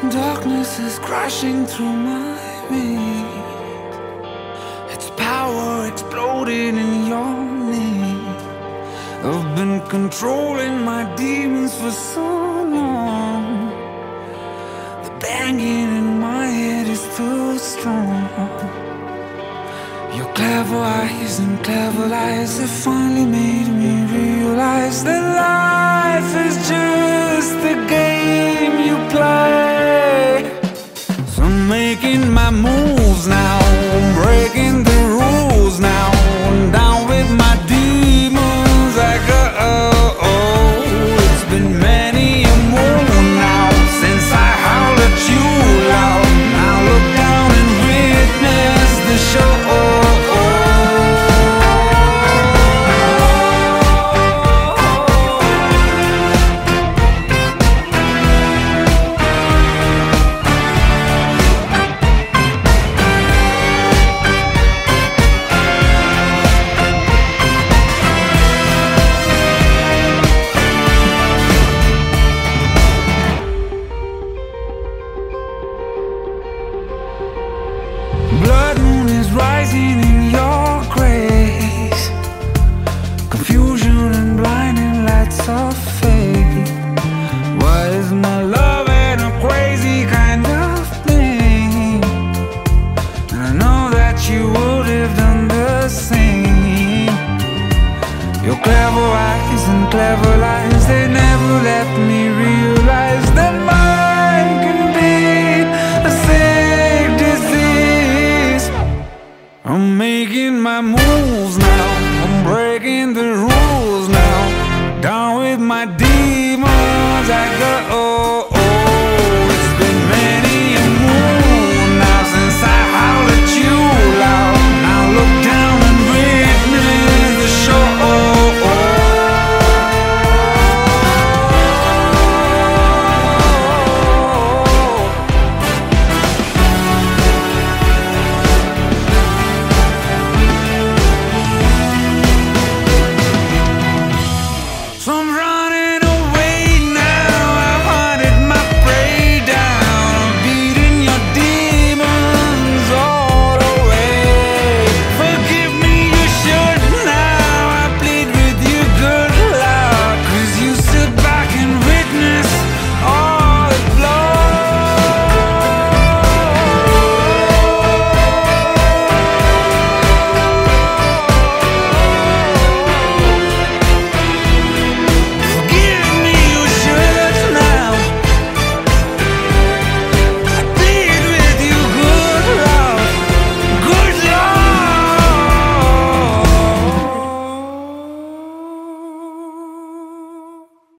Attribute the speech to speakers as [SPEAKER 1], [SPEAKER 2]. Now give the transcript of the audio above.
[SPEAKER 1] Darkness is crashing through my veins. Its power exploding in your name. I've been controlling my demons for so long. The banging in my head is too strong. Your clever eyes and clever lies have finally made me realize that life is just a game you play. So I'm making my move.